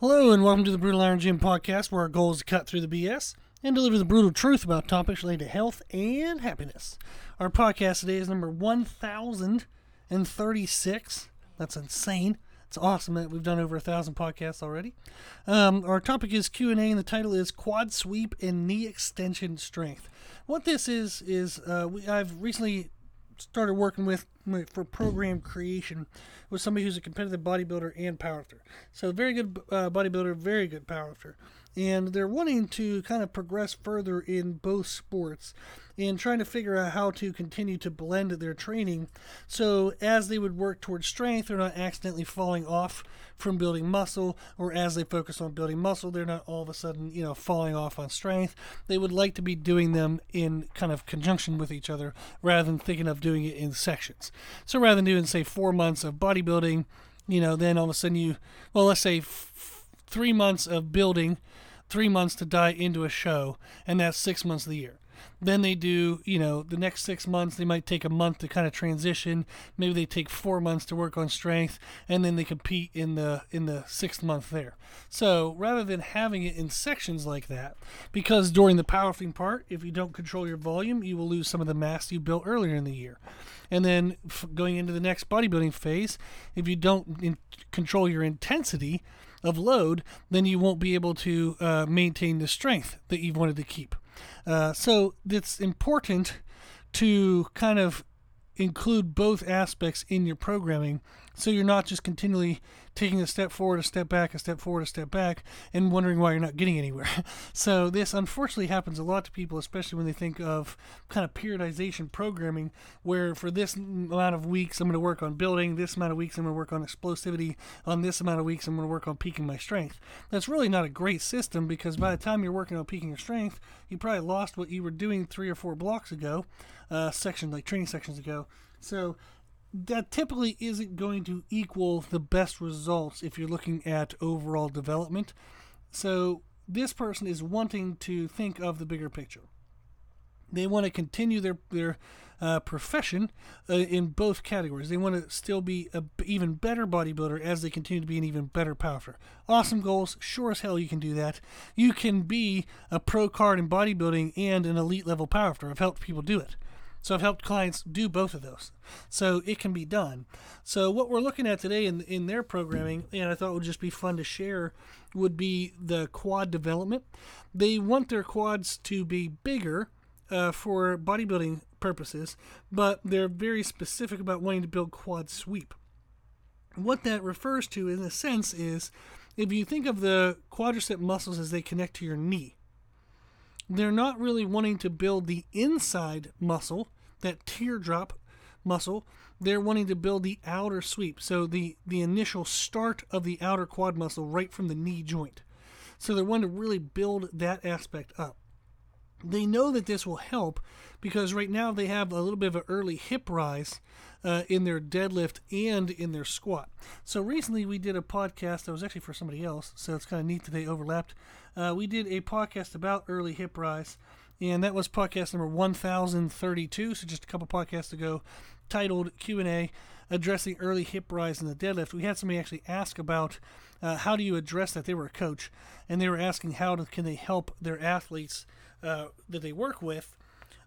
Hello and welcome to the Brutal Iron Gym podcast, where our goal is to cut through the BS and deliver the brutal truth about topics related to health and happiness. Our podcast today is number 1036. That's insane. It's awesome that we've done over 1,000 podcasts already. Our topic is Q&A, and the title is Quad Sweep and Knee Extension Strength. What this is I've recently started working for program creation with somebody who's a competitive bodybuilder and powerlifter. So very good bodybuilder, very good powerlifter. And they're wanting to kind of progress further in both sports and trying to figure out how to continue to blend their training. So as they would work towards strength, they're not accidentally falling off from building muscle, or as they focus on building muscle, they're not all of a sudden, falling off on strength. They would like to be doing them in kind of conjunction with each other rather than thinking of doing it in sections. So rather than doing, say, 4 months of bodybuilding, then all of a sudden let's say 3 months of building, 3 months to diet into a show, and that's 6 months of the year. Then they do, the next 6 months, they might take a month to kind of transition. Maybe they take 4 months to work on strength, and then they compete in the 6th month there. So rather than having it in sections like that, because during the powerlifting part, if you don't control your volume, you will lose some of the mass you built earlier in the year. And then going into the next bodybuilding phase, if you don't control your intensity of load, then you won't be able to maintain the strength that you've wanted to keep. So it's important to kind of include both aspects in your programming, so you're not just continually taking a step forward, a step back, a step forward, a step back, and wondering why you're not getting anywhere. So this unfortunately happens a lot to people, especially when they think of kind of periodization programming, where for this amount of weeks I'm going to work on building, this amount of weeks I'm going to work on explosivity, on this amount of weeks I'm going to work on peaking my strength. That's really not a great system, because by the time you're working on peaking your strength, you probably lost what you were doing 3 or 4 blocks ago, training sections ago. So that typically isn't going to equal the best results if you're looking at overall development. So this person is wanting to think of the bigger picture. They want to continue their profession in both categories. They want to still be an even better bodybuilder as they continue to be an even better powerlifter. Awesome goals. Sure as hell you can do that. You can be a pro card in bodybuilding and an elite level powerlifter. I've helped people do it. So I've helped clients do both of those. So it can be done. So what we're looking at today in their programming, and I thought would just be fun to share, would be the quad development. They want their quads to be bigger for bodybuilding purposes, but they're very specific about wanting to build quad sweep. What that refers to, in a sense, is if you think of the quadricep muscles as they connect to your knee, they're not really wanting to build the inside muscle, that teardrop muscle. They're wanting to build the outer sweep, so the initial start of the outer quad muscle right from the knee joint. So they're wanting to really build that aspect up. They know that this will help because right now they have a little bit of an early hip rise in their deadlift and in their squat. So recently we did a podcast that was actually for somebody else, so it's kind of neat that they overlapped. We did a podcast about early hip rise, and that was podcast number 1032, so just a couple podcasts ago, titled Q&A, addressing early hip rise in the deadlift. We had somebody actually ask about how do you address that. They were a coach, and they were asking can they help their athletes that they work with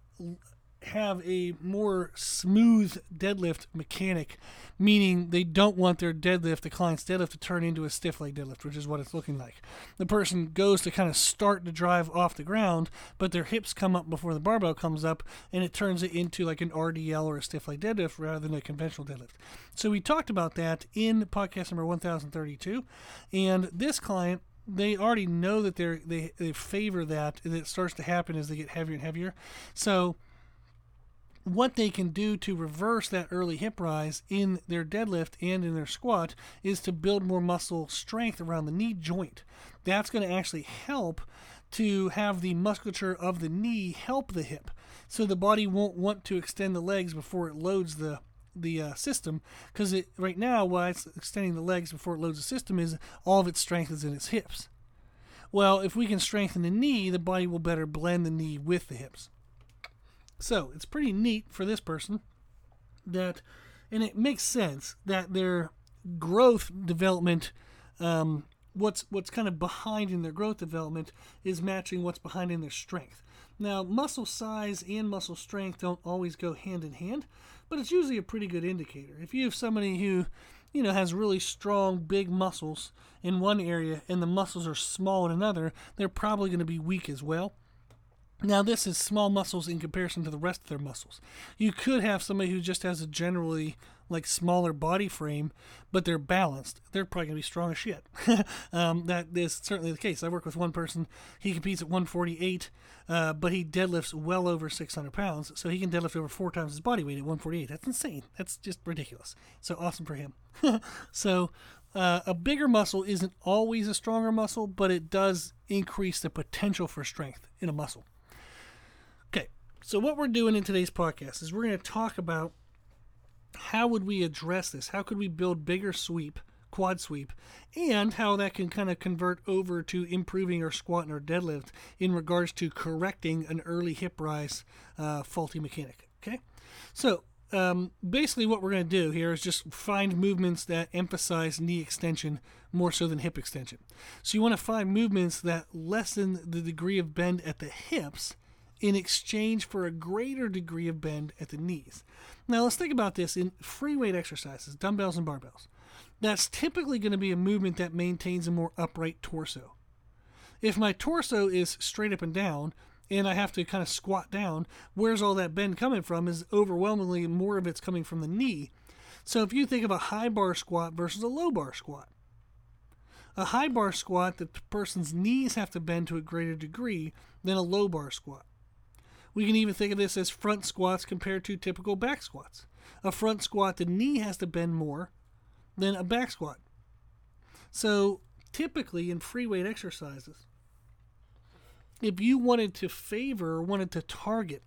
have a more smooth deadlift mechanic, meaning they don't want their deadlift, the client's deadlift, to turn into a stiff leg deadlift, which is what it's looking like. The person goes to kind of start to drive off the ground, but their hips come up before the barbell comes up, and it turns it into like an RDL or a stiff leg deadlift rather than a conventional deadlift. So we talked about that in podcast number 1032, and this client, they already know that they favor that, and it starts to happen as they get heavier and heavier. So what they can do to reverse that early hip rise in their deadlift and in their squat is to build more muscle strength around the knee joint. That's going to actually help to have the musculature of the knee help the hip, so the body won't want to extend the legs before it loads the system, because right now, why it's extending the legs before it loads the system is all of its strength is in its hips. Well, if we can strengthen the knee, the body will better blend the knee with the hips. So it's pretty neat for this person that, and it makes sense that their growth development what's kind of behind in their growth development is matching what's behind in their strength. Now, muscle size and muscle strength don't always go hand in hand, but it's usually a pretty good indicator. If you have somebody who, has really strong, big muscles in one area and the muscles are small in another, they're probably going to be weak as well. Now, this is small muscles in comparison to the rest of their muscles. You could have somebody who just has a generally smaller body frame, but they're balanced. They're probably going to be strong as shit. That is certainly the case. I work with one person. He competes at 148, but he deadlifts well over 600 pounds, so he can deadlift over 4 times his body weight at 148. That's insane. That's just ridiculous. So awesome for him. So a bigger muscle isn't always a stronger muscle, but it does increase the potential for strength in a muscle. Okay, so what we're doing in today's podcast is we're going to talk about how would we address this? How could we build bigger sweep, quad sweep, and how that can kind of convert over to improving our squat and our deadlift in regards to correcting an early hip rise faulty mechanic. Okay, so basically what we're going to do here is just find movements that emphasize knee extension more so than hip extension. So you want to find movements that lessen the degree of bend at the hips in exchange for a greater degree of bend at the knees. Now let's think about this in free weight exercises, dumbbells and barbells. That's typically going to be a movement that maintains a more upright torso. If my torso is straight up and down and I have to kind of squat down, where's all that bend coming from is overwhelmingly more of it's coming from the knee. So if you think of a high bar squat versus a low bar squat, a high bar squat, the person's knees have to bend to a greater degree than a low bar squat. We can even think of this as front squats compared to typical back squats. A front squat, the knee has to bend more than a back squat. So typically in free weight exercises, if you wanted to favor or wanted to target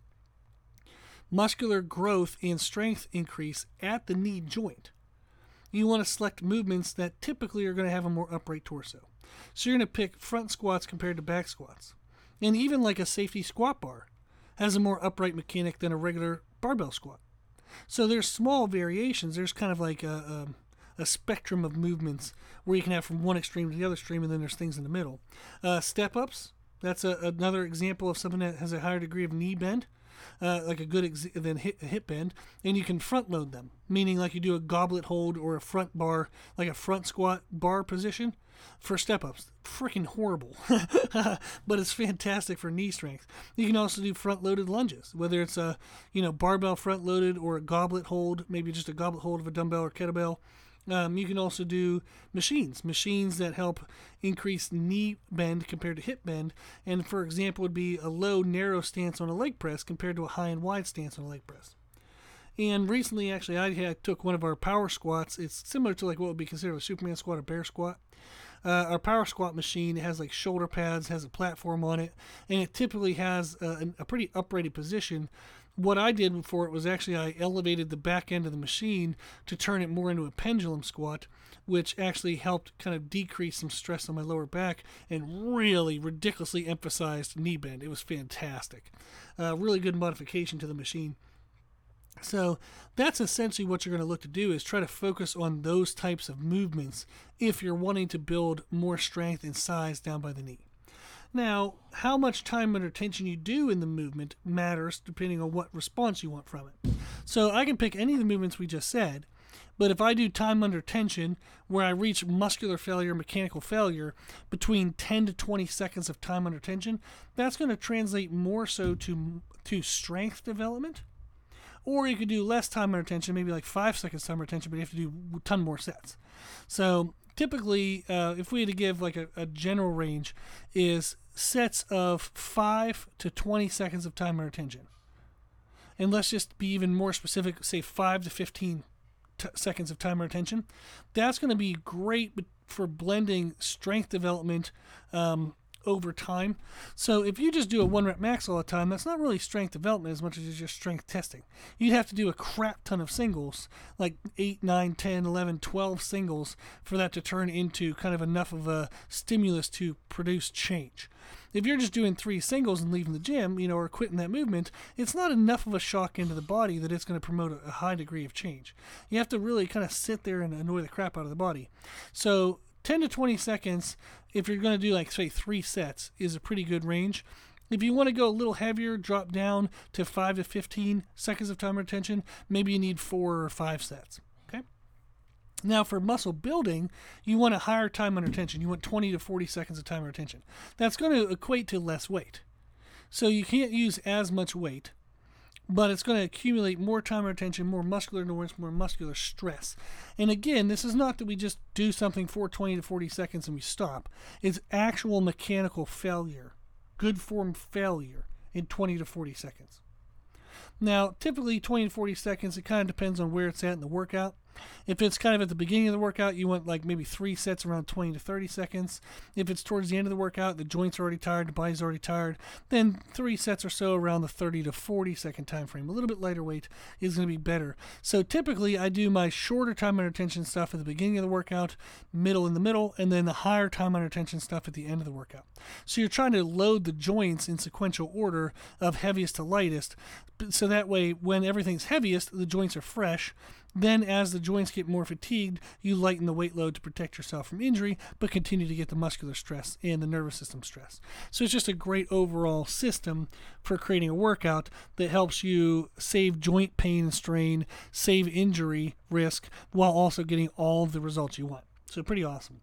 muscular growth and strength increase at the knee joint, you want to select movements that typically are going to have a more upright torso. So you're going to pick front squats compared to back squats. And even like a safety squat bar has a more upright mechanic than a regular barbell squat. So there's small variations. There's kind of like a spectrum of movements where you can have from one extreme to the other extreme, and then there's things in the middle. Step ups, that's another example of something that has a higher degree of knee bend, like a good than hip bend, and you can front load them, meaning like you do a goblet hold or a front bar, like a front squat bar position for step ups. Freaking horrible, but it's fantastic for knee strength. You can also do front loaded lunges, whether it's a barbell front loaded or a goblet hold, maybe just a goblet hold of a dumbbell or kettlebell. You can also do machines that help increase knee bend compared to hip bend, and for example would be a low narrow stance on a leg press compared to a high and wide stance on a leg press. And recently actually I took one of our power squats. It's similar to like what would be considered a Superman squat or bear squat. Our power squat machine has like shoulder pads, has a platform on it, and it typically has a pretty uprighted position. What I did before it was actually I elevated the back end of the machine to turn it more into a pendulum squat, which actually helped kind of decrease some stress on my lower back and really ridiculously emphasized knee bend. It was fantastic. Really good modification to the machine. So that's essentially what you're going to look to do, is try to focus on those types of movements if you're wanting to build more strength and size down by the knee. Now, how much time under tension you do in the movement matters depending on what response you want from it. So I can pick any of the movements we just said, but if I do time under tension where I reach muscular failure, mechanical failure, between 10 to 20 seconds of time under tension, that's going to translate more so to strength development. Or you could do less time under tension, maybe like 5 seconds time under tension, but you have to do a ton more sets. So typically, if we had to give like a general range, is sets of 5 to 20 seconds of time under tension. And let's just be even more specific, say 5 to 15 seconds of time under tension. That's going to be great for blending strength development over time. So if you just do a 1 rep max all the time, that's not really strength development as much as it's just strength testing. You'd have to do a crap ton of singles, like 8, 9, 10, 11, 12 singles for that to turn into kind of enough of a stimulus to produce change. If you're just doing 3 singles and leaving the gym, or quitting that movement, it's not enough of a shock into the body that it's going to promote a high degree of change. You have to really kind of sit there and annoy the crap out of the body. So 10 to 20 seconds, if you're going to do like, say, 3 sets, is a pretty good range. If you want to go a little heavier, drop down to 5 to 15 seconds of time retention. Maybe you need 4 or 5 sets. Okay. Now, for muscle building, you want a higher time under tension. You want 20 to 40 seconds of time retention. That's going to equate to less weight. So you can't use as much weight, but it's going to accumulate more time retention, more muscular endurance, more muscular stress. And again, this is not that we just do something for 20 to 40 seconds and we stop. It's actual mechanical failure, good form failure in 20 to 40 seconds. Now, typically 20 to 40 seconds, it kind of depends on where it's at in the workout. If it's kind of at the beginning of the workout, you want like maybe 3 sets around 20 to 30 seconds. If it's towards the end of the workout, the joints are already tired, the body's already tired, then 3 sets or so around the 30 to 40 second time frame. A little bit lighter weight is going to be better. So typically I do my shorter time under tension stuff at the beginning of the workout, middle in the middle, and then the higher time under tension stuff at the end of the workout. So you're trying to load the joints in sequential order of heaviest to lightest, so that way when everything's heaviest, the joints are fresh. Then as the joints get more fatigued, you lighten the weight load to protect yourself from injury, but continue to get the muscular stress and the nervous system stress. So it's just a great overall system for creating a workout that helps you save joint pain and strain, save injury risk, while also getting all of the results you want. So pretty awesome.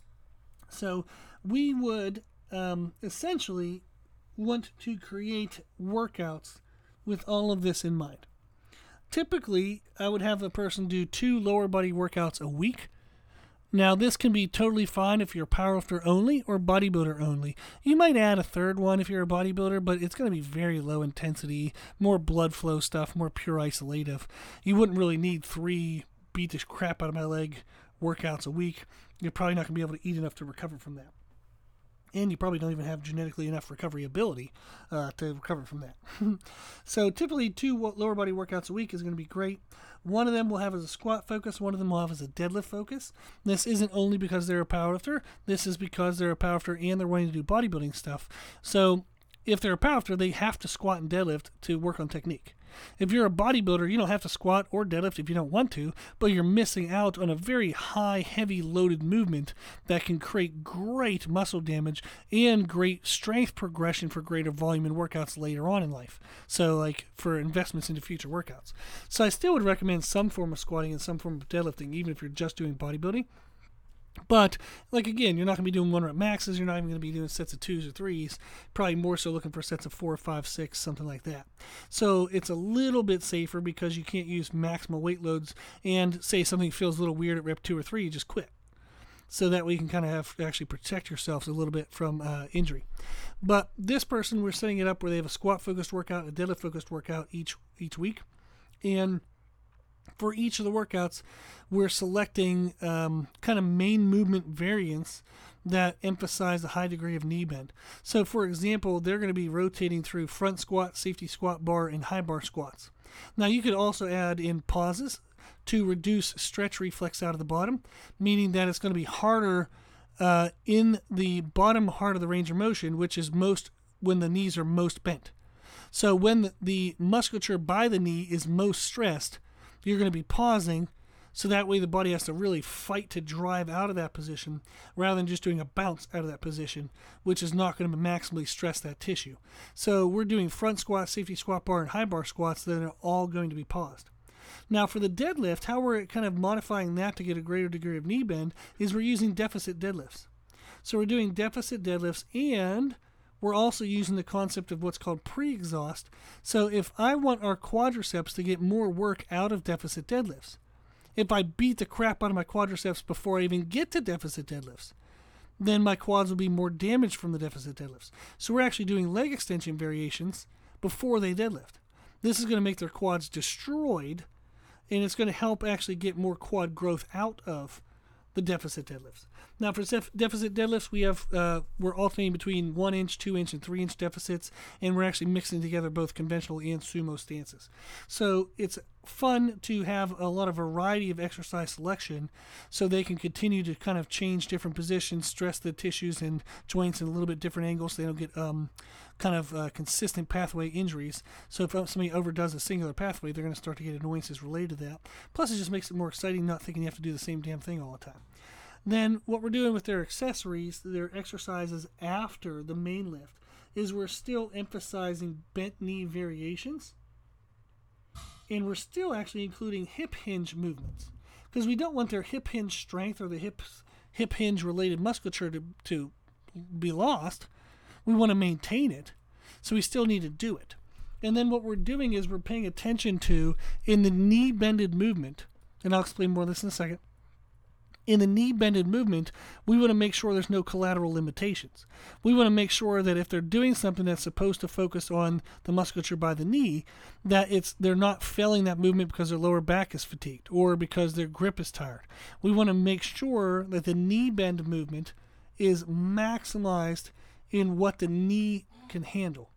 So we would essentially want to create workouts with all of this in mind. Typically, I would have a person do 2 lower body workouts a week. Now, this can be totally fine if you're a powerlifter only or bodybuilder only. You might add a third one if you're a bodybuilder, but it's going to be very low intensity, more blood flow stuff, more pure isolative. You wouldn't really need 3 beat the crap out of my leg workouts a week. You're probably not going to be able to eat enough to recover from that. And you probably don't even have genetically enough recovery ability to recover from that. So typically 2 lower body workouts a week is going to be great. One of them will have as a squat focus, one of them will have as a deadlift focus. This isn't only because they're a powerlifter. This is because they're a powerlifter and they're wanting to do bodybuilding stuff. So if they're a powerlifter, they have to squat and deadlift to work on technique. If you're a bodybuilder, you don't have to squat or deadlift if you don't want to, but you're missing out on a very high, heavy loaded movement that can create great muscle damage and great strength progression for greater volume in workouts later on in life. So like for investments into future workouts. So I still would recommend some form of squatting and some form of deadlifting, even if you're just doing bodybuilding. But, like, again, you're not going to be doing 1 rep maxes. You're not even going to be doing sets of 2s or 3s. Probably more so looking for sets of 4, 5, 6, something like that. So it's a little bit safer because you can't use maximal weight loads and say something feels a little weird at rep 2 or 3, you just quit. So that way you can kind of have to actually protect yourselves a little bit from injury. But this person, we're setting it up where they have a squat-focused workout, a deadlift-focused workout each week. And for each of the workouts, we're selecting kind of main movement variants that emphasize a high degree of knee bend. So, for example, they're going to be rotating through front squat, safety squat bar, and high bar squats. Now, you could also add in pauses to reduce stretch reflex out of the bottom, meaning that it's going to be harder in the bottom part of the range of motion, which is most when the knees are most bent. So, when the musculature by the knee is most stressed, you're going to be pausing, so that way the body has to really fight to drive out of that position rather than just doing a bounce out of that position, which is not going to maximally stress that tissue. So we're doing front squat, safety squat bar, and high bar squats that are all going to be paused. Now for the deadlift, how we're kind of modifying that to get a greater degree of knee bend is we're using deficit deadlifts. So we're doing deficit deadlifts, and we're also using the concept of what's called pre-exhaust. So if I want our quadriceps to get more work out of deficit deadlifts, if I beat the crap out of my quadriceps before I even get to deficit deadlifts, then my quads will be more damaged from the deficit deadlifts. So we're actually doing leg extension variations before they deadlift. This is going to make their quads destroyed, and it's going to help actually get more quad growth out of the deficit deadlifts. Now for deficit deadlifts, we're alternating between 1 inch, 2 inch, and 3 inch deficits, and we're actually mixing together both conventional and sumo stances. So it's fun to have a lot of variety of exercise selection so they can continue to kind of change different positions, stress the tissues and joints in a little bit different angles so they don't get consistent pathway injuries. So if somebody overdoes a singular pathway, they're going to start to get annoyances related to that. Plus it just makes it more exciting not thinking you have to do the same damn thing all the time. Then what we're doing with their accessories, their exercises after the main lift, is we're still emphasizing bent knee variations, and we're still actually including hip hinge movements, because we don't want their hip hinge strength or the hip hinge related musculature to be lost. We want to maintain it, so we still need to do it. And then what we're doing is we're paying attention to, in the knee bended movement, and I'll explain more of this in a second. In the knee bended movement, we want to make sure there's no collateral limitations. We want to make sure that if they're doing something that's supposed to focus on the musculature by the knee, that they're not failing that movement because their lower back is fatigued or because their grip is tired. We want to make sure that the knee bend movement is maximized in what the knee can handle.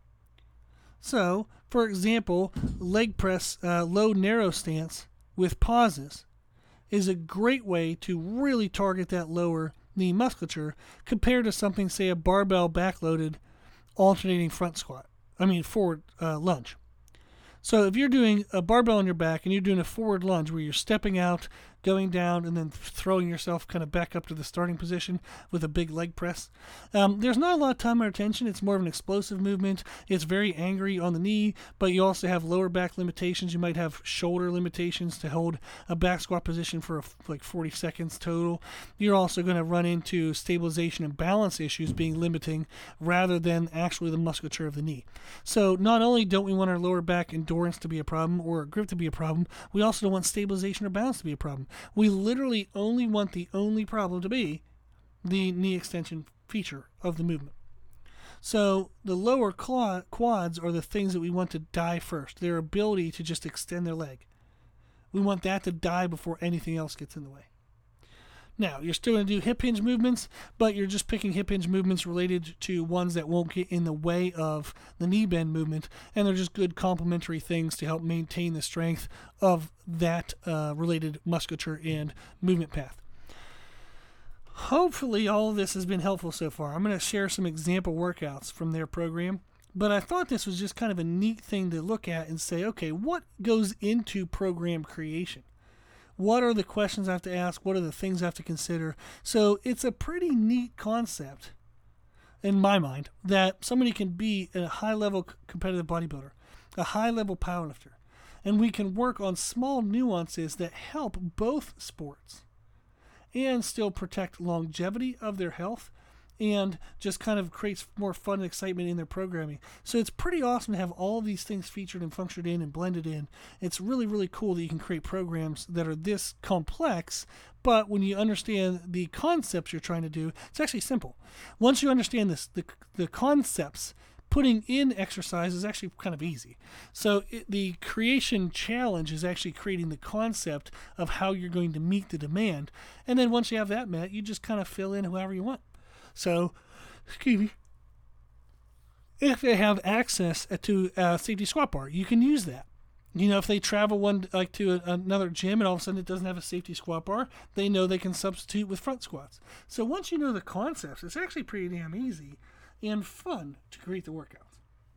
So, for example, leg press, low narrow stance with pauses is a great way to really target that lower knee musculature compared to something, say, a barbell backloaded alternating forward lunge. So if you're doing a barbell on your back and you're doing a forward lunge where you're stepping out, going down, and then throwing yourself kind of back up to the starting position with a big leg press, there's not a lot of time or attention. It's more of an explosive movement. It's very angry on the knee, but you also have lower back limitations. You might have shoulder limitations to hold a back squat position for like 40 seconds total. You're also going to run into stabilization and balance issues being limiting rather than actually the musculature of the knee. So not only don't we want our lower back endurance to be a problem or grip to be a problem, we also don't want stabilization or balance to be a problem. We literally only want the only problem to be the knee extension feature of the movement. So the lower quads are the things that we want to die first, their ability to just extend their leg. We want that to die before anything else gets in the way. Now, you're still going to do hip hinge movements, but you're just picking hip hinge movements related to ones that won't get in the way of the knee bend movement, and they're just good complementary things to help maintain the strength of that related musculature and movement path. Hopefully all of this has been helpful so far. I'm going to share some example workouts from their program, but I thought this was just kind of a neat thing to look at and say, okay, what goes into program creation? What are the questions I have to ask? What are the things I have to consider? So it's a pretty neat concept, in my mind, that somebody can be a high-level competitive bodybuilder, a high-level powerlifter, and we can work on small nuances that help both sports and still protect longevity of their health and just kind of creates more fun and excitement in their programming. So it's pretty awesome to have all of these things featured and functioned in and blended in. It's really, really cool that you can create programs that are this complex, but when you understand the concepts you're trying to do, it's actually simple. Once you understand this, the concepts, putting in exercise is actually kind of easy. So the creation challenge is actually creating the concept of how you're going to meet the demand. And then once you have that met, you just kind of fill in whoever you want. So, excuse me, if they have access to a safety squat bar, you can use that. You know, if they travel to another gym and all of a sudden it doesn't have a safety squat bar, they know they can substitute with front squats. So once you know the concepts, it's actually pretty damn easy and fun to create the workouts.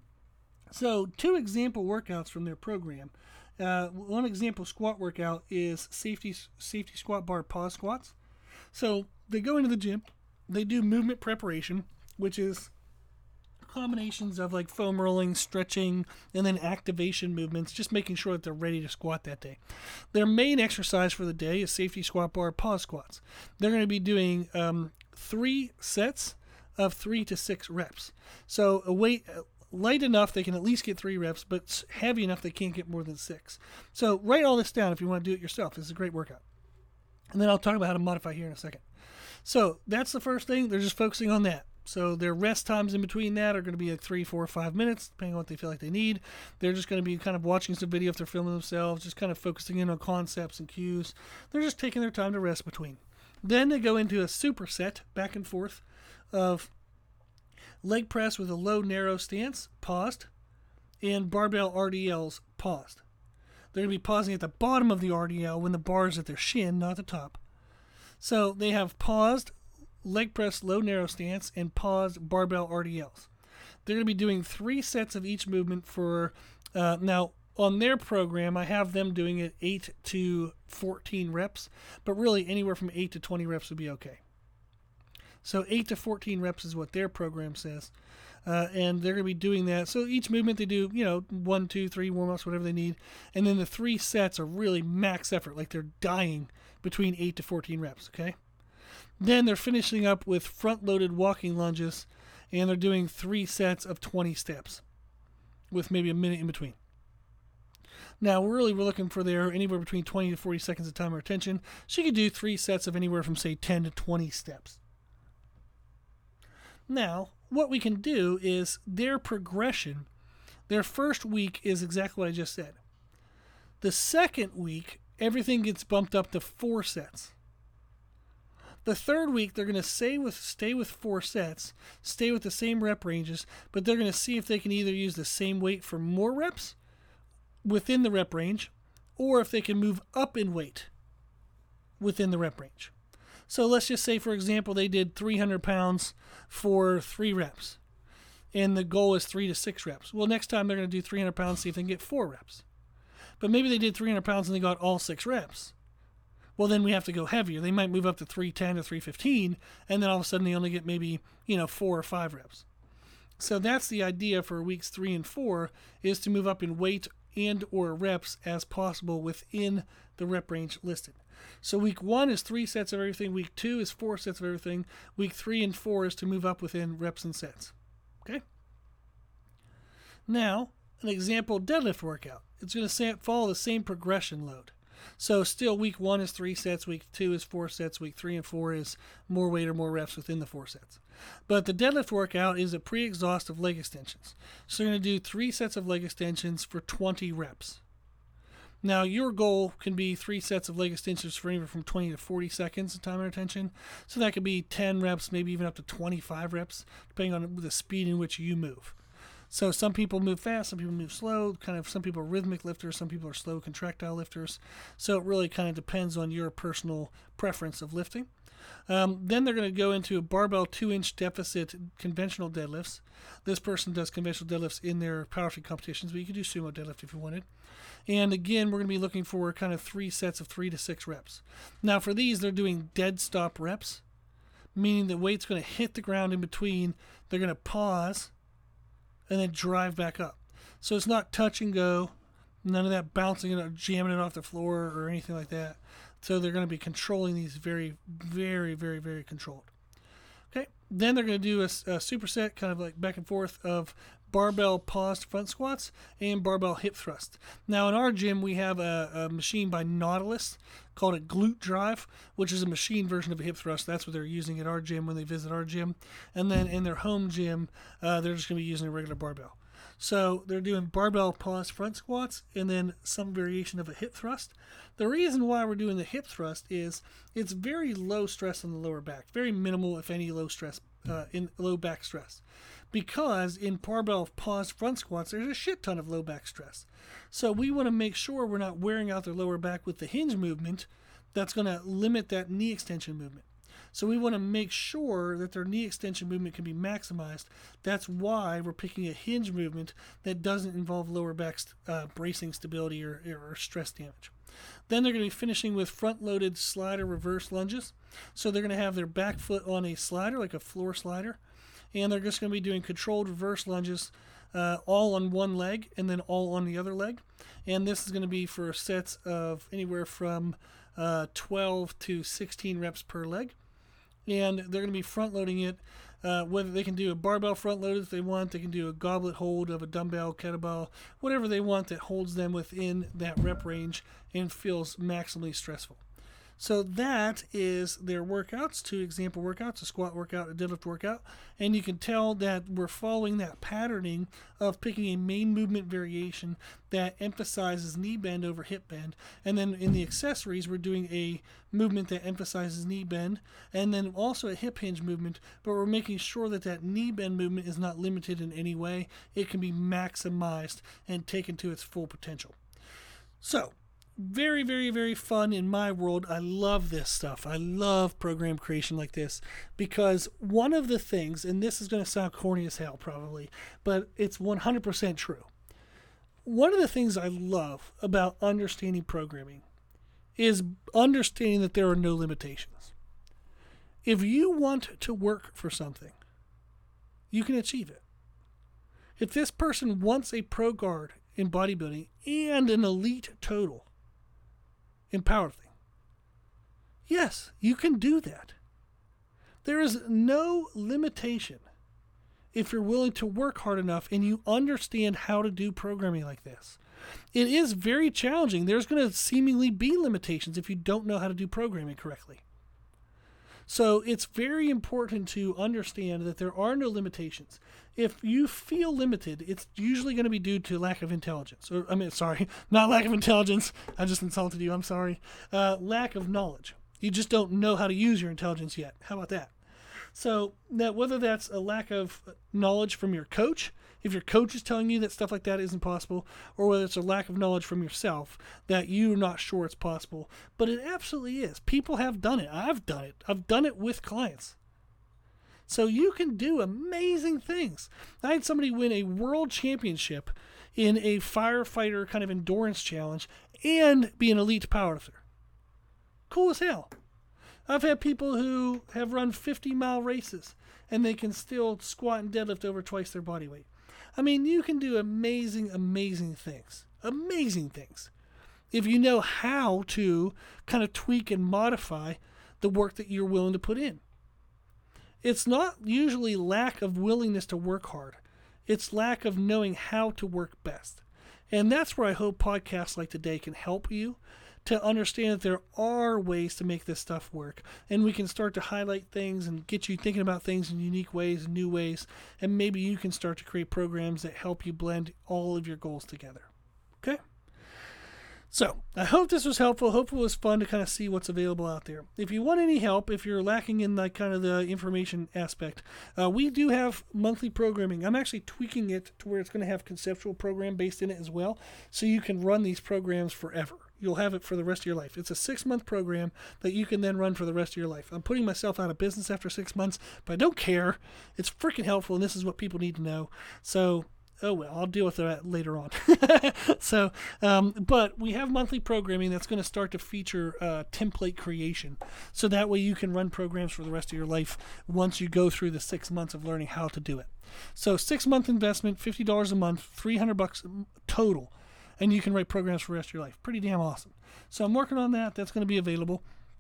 So 2 example workouts from their program. One example squat workout is safety squat bar pause squats. So they go into the gym. They do movement preparation, which is combinations of like foam rolling, stretching, and then activation movements, just making sure that they're ready to squat that day. Their main exercise for the day is safety squat bar pause squats. They're going to be doing 3 sets of 3 to 6 reps. So a weight light enough they can at least get 3 reps, but heavy enough they can't get more than 6. So write all this down if you want to do it yourself. This is a great workout. And then I'll talk about how to modify here in a second. So that's the first thing. They're just focusing on that. So their rest times in between that are going to be like 3, 4, 5 minutes, depending on what they feel like they need. They're just going to be kind of watching some video if they're filming themselves, just kind of focusing in on concepts and cues. They're just taking their time to rest between. Then they go into a superset, back and forth, of leg press with a low narrow stance, paused, and barbell RDLs, paused. They're going to be pausing at the bottom of the RDL when the bar is at their shin, not the top. So they have paused leg press low narrow stance and paused barbell RDLs. They're going to be doing 3 sets of each movement for now on their program, I have them doing it 8 to 14 reps, but really anywhere from 8 to 20 reps would be okay. So 8 to 14 reps is what their program says. And they're going to be doing that. So each movement they do, 1, 2, 3 warm-ups, whatever they need. And then the 3 sets are really max effort, like they're dying between 8 to 14 reps, okay? Then they're finishing up with front-loaded walking lunges, and they're doing 3 sets of 20 steps with maybe a minute in between. Now, we're looking for there anywhere between 20 to 40 seconds of time or attention. So you could do 3 sets of anywhere from, say, 10 to 20 steps. Now, what we can do is their progression, their first week is exactly what I just said. The second week, everything gets bumped up to 4 sets. The third week, they're going to stay with 4 sets, stay with the same rep ranges, but they're going to see if they can either use the same weight for more reps within the rep range, or if they can move up in weight within the rep range. So let's just say, for example, they did 300 pounds for 3 reps, and the goal is 3 to 6 reps. Well, next time they're going to do 300 pounds, see if they can get 4 reps. But maybe they did 300 pounds and they got all 6 reps. Well, then we have to go heavier. They might move up to 310 or 315, and then all of a sudden they only get maybe 4 or 5 reps. So that's the idea for weeks 3 and 4, is to move up in weight and or reps as possible within the rep range listed. So week 1 is 3 sets of everything. Week 2 is 4 sets of everything. Week 3 and 4 is to move up within reps and sets. Okay? Now, an example deadlift workout. It's going to follow the same progression load. So still week 1 is 3 sets, week 2 is 4 sets, week 3 and 4 is more weight or more reps within the 4 sets. But the deadlift workout is a pre-exhaust of leg extensions. So you're going to do 3 sets of leg extensions for 20 reps. Now your goal can be 3 sets of leg extensions for anywhere from 20 to 40 seconds of time and attention. So that could be 10 reps, maybe even up to 25 reps, depending on the speed in which you move. So some people move fast, some people move slow, some people are rhythmic lifters, some people are slow contractile lifters. So it really kind of depends on your personal preference of lifting. Then they're going to go into a barbell 2-inch deficit conventional deadlifts. This person does conventional deadlifts in their powerlifting competitions, but you could do sumo deadlift if you wanted. And again, we're going to be looking for kind of 3 sets of 3 to 6 reps. Now for these, they're doing dead stop reps, meaning the weight's going to hit the ground in between. They're going to pause and then drive back up. So it's not touch and go, none of that bouncing it or jamming it off the floor or anything like that. So they're going to be controlling these very, very, very, very controlled. Okay, then they're going to do a superset, kind of like back and forth, of barbell paused front squats and barbell hip thrust. Now in our gym, we have a machine by Nautilus called a glute drive, which is a machine version of a hip thrust. That's what they're using at our gym when they visit our gym. And then in their home gym, they're just going to be using a regular barbell. So they're doing barbell paused front squats and then some variation of a hip thrust. The reason why we're doing the hip thrust is it's very low stress on the lower back, very minimal, if any, low back stress. Because in barbell paused front squats, there's a shit ton of low back stress. So we want to make sure we're not wearing out their lower back with the hinge movement that's going to limit that knee extension movement. So we want to make sure that their knee extension movement can be maximized. That's why we're picking a hinge movement that doesn't involve lower back bracing stability or stress damage. Then they're going to be finishing with front-loaded slider reverse lunges. So they're going to have their back foot on a slider, like a floor slider. And they're just going to be doing controlled reverse lunges all on one leg and then all on the other leg. And this is going to be for sets of anywhere from 12 to 16 reps per leg. And they're going to be front-loading it, whether they can do a barbell front-load if they want. They can do a goblet hold of a dumbbell, kettlebell, whatever they want that holds them within that rep range and feels maximally stressful. So that is their workouts, 2 example workouts, a squat workout, a deadlift workout. And you can tell that we're following that patterning of picking a main movement variation that emphasizes knee bend over hip bend. And then in the accessories, we're doing a movement that emphasizes knee bend and then also a hip hinge movement, but we're making sure that that knee bend movement is not limited in any way. It can be maximized and taken to its full potential. So, very, very, very fun in my world. I love this stuff. I love program creation like this because one of the things, and this is going to sound corny as hell probably, but it's 100% true. one of the things I love about understanding programming is understanding that there are no limitations. If you want to work for something, you can achieve it. If this person wants a pro guard in bodybuilding and an elite total in powerlifting, yes, you can do that. There is no limitation if you're willing to work hard enough and you understand how to do programming like this. It is very challenging. There's going to seemingly be limitations if you don't know how to do programming correctly. So it's very important to understand that there are no limitations. If you feel limited, it's usually going to be due to lack of intelligence. Not lack of intelligence. I just insulted you. I'm sorry. Lack of knowledge. You just don't know how to use your intelligence yet. How about that? So that whether that's a lack of knowledge from your coach, if your coach is telling you that stuff like that isn't possible, or whether it's a lack of knowledge from yourself that you're not sure it's possible, but it absolutely is. People have done it. I've done it. I've done it with clients. So you can do amazing things. I had somebody win a world championship in a firefighter kind of endurance challenge and be an elite powerlifter. Cool as hell. I've had people who have run 50-mile races and they can still squat and deadlift over twice their body weight. I mean, you can do amazing, amazing things. Amazing things. If you know how to kind of tweak and modify the work that you're willing to put in. It's not usually lack of willingness to work hard. It's lack of knowing how to work best. And that's where I hope podcasts like today can help you to understand that there are ways to make this stuff work. And we can start to highlight things and get you thinking about things in unique ways and new ways. And maybe you can start to create programs that help you blend all of your goals together. Okay? So, I hope this was helpful. Hope it was fun to kind of see what's available out there. If you want any help, if you're lacking in like kind of the information aspect, we do have monthly programming. I'm actually tweaking it to where it's going to have conceptual program based in it as well, so you can run these programs forever. You'll have it for the rest of your life. It's a 6-month program that you can then run for the rest of your life. I'm putting myself out of business after 6 months, but I don't care. It's freaking helpful, and this is what people need to know. So, oh well, I'll deal with that later on. So, but we have monthly programming that's going to start to feature template creation. So that way you can run programs for the rest of your life once you go through the 6 months of learning how to do it. So 6-month investment, $50 a month, $300 total. And you can write programs for the rest of your life. Pretty damn awesome. So I'm working on that. That's going to be available.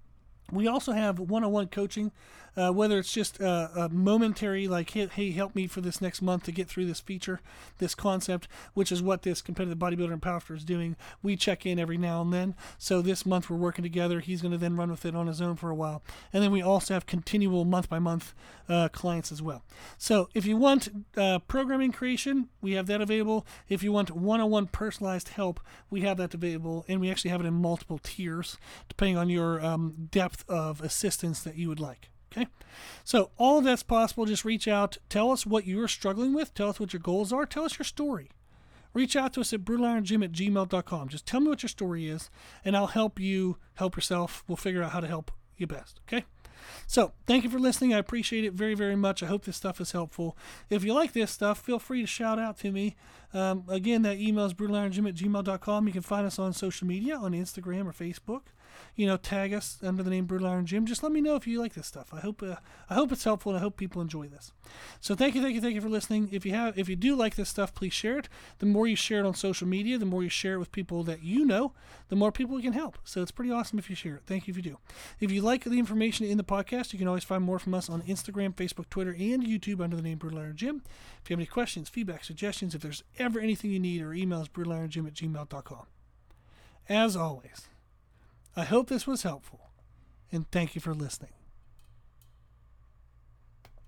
We also have one-on-one coaching, whether it's just a momentary, like, hey, help me for this next month to get through this feature, this concept, which is what this competitive bodybuilder and powerlifter is doing. We check in every now and then. So this month we're working together. He's going to then run with it on his own for a while. And then we also have continual month-by-month clients as well. So if you want programming creation, we have that available. If you want one-on-one personalized help, we have that available. And we actually have it in multiple tiers, depending on your depth of assistance that you would like. Okay, so all of that's possible. Just reach out, tell us what you're struggling with, tell us what your goals are, tell us your story. Reach out to us at brutalirongym@gmail.com. Just tell me what your story is, and I'll help you help yourself. We'll figure out how to help you best. Okay, so thank you for listening. I appreciate it very, very much. I hope this stuff is helpful. If you like this stuff, feel free to shout out to me. Again, that email is brutalirongym@gmail.com. You can find us on social media, on Instagram or Facebook. You know, tag us under the name Brutal Iron Gym. Just let me know if you like this stuff. I hope it's helpful, and I hope people enjoy this. So thank you for listening. If you do like this stuff, please share it. The more you share it on social media, the more you share it with people that you know, the more people we can help. So it's pretty awesome if you share it. Thank you if you do. If you like the information in the podcast, you can always find more from us on Instagram, Facebook, Twitter, and YouTube under the name Brutal Iron Gym. If you have any questions, feedback, suggestions, if there's ever anything you need, our email is brutalirongym@gmail.com. As always, I hope this was helpful, and thank you for listening.